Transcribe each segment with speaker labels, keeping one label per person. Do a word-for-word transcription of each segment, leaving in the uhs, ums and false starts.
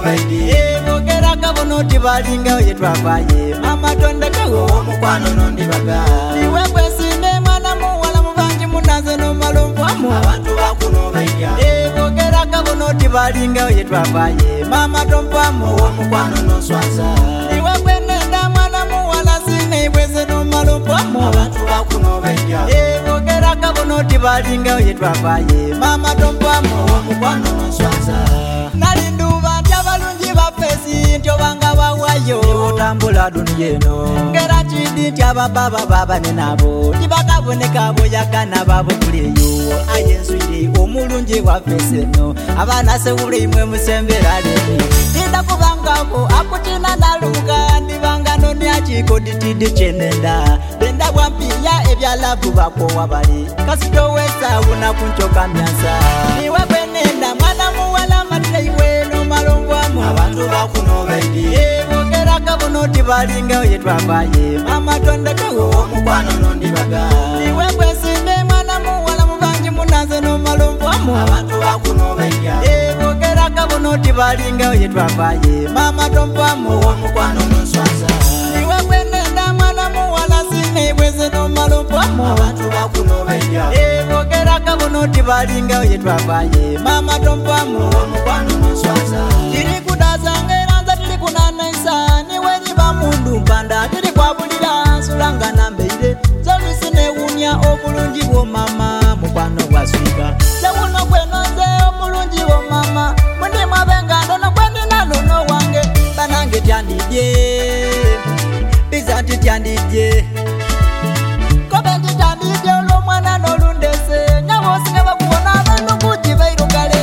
Speaker 1: baidi
Speaker 2: ebogera kabono tibalinga yetwafaye mama tondekawo
Speaker 1: omukwano nondibaga
Speaker 2: iwe kwesime mwana muwala mubanji munaze nomalomvamu
Speaker 1: abantu bakuno baidya
Speaker 2: ebogera kabono tibalinga yetwafaye mama tompamu
Speaker 1: omukwano noswaza
Speaker 2: iwe kwenenda mwana muwala sine ibweze nomalomvamu
Speaker 1: abantu bakuno baidya
Speaker 2: ebogera kabono tibalinga yetwafaye mama tompamu
Speaker 1: omukwano noswaza
Speaker 2: nalinduba tyabalungi bafesi ntyobanga bawayo
Speaker 1: otambula duniya eno
Speaker 2: ngera kindi tyabababa babane nabo tibakaboneka boyagana babo kuleyo ayenswire omulungi wafesi eno abaana sewula imwe musembera lemi tinda kubangako akutina naluka ndibanga noni akiko ditidi kyenenda benda bwampiya ebyalabu bakowa bali kasitowesa wuna kuncoka myansa niwe kwenenda mwana muwala matira iwe nomalomvwamu
Speaker 1: abantu bakuno baidi
Speaker 2: ebogera kabono tibalinga yetwafaye mama tondekawo
Speaker 1: omukwano nondibaga
Speaker 2: niwe kwesime mwana muwala mubanji munaze nomalomvwamu
Speaker 1: abantu bakuno baidya
Speaker 2: ebogera kabono tibalinga yetwafaye mama tompamu
Speaker 1: omukwano noswaza
Speaker 2: niwe kwenenda mwana muwala sine ibweze nomalomvwamu
Speaker 1: abantu bakuno baidya
Speaker 2: ebogera kabono tibalinga yetwafaye mama tompamu
Speaker 1: omukwano noswaza
Speaker 2: tiri kudazangera nza tiri kunanaisa niwe nyiba mundu mpanda tiri kwabulira sulanga nambeire zolwisi newunya obulungi bwo mama mukwano gwaswika sewuno kwenonze obulungi bwo mama mundi mwabenga ndono kwendina nono wange banange tyandidye biza nti tyandidye kobe nti tyandidye olwomwana nolundese nyawosinge bakubona abantu kuki bairugale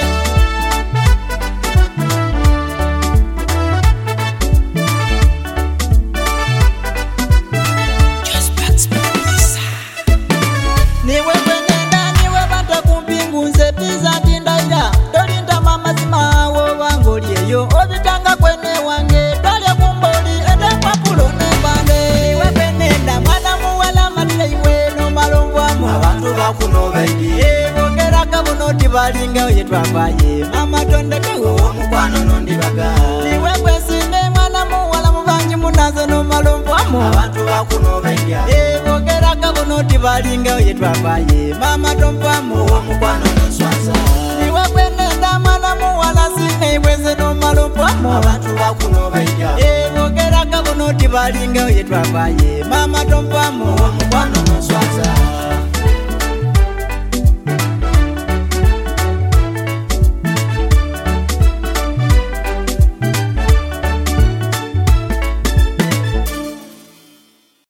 Speaker 2: niwe kwenenda niwe banta kumpingu nze biza nti ndaira tolinda mamazima wobangolyeyo obitanga kwene wange twalya kumboli ende kwapulo nembande niwe kwenenda mwana muwala matira iwe nomalomvwamu
Speaker 1: abantu bakuno baidi
Speaker 2: ebogera kabono tibalinga yetwafaye mama tondekawo
Speaker 1: omukwano nondibaga
Speaker 2: niwe kwesime mwana muwala mubanji munaze nomalomvwamu
Speaker 1: abantu bakuno baidya
Speaker 2: ebogera kabono tibalinga yetwafaye mama tompamu
Speaker 1: omukwano noswaza
Speaker 2: niwe kwenenda mwana muwala sine ibweze nomalomvwamu
Speaker 1: abantu bakuno baidya
Speaker 2: ebogera kabono tibalinga yetwafaye mama tompamu
Speaker 1: omukwano noswaza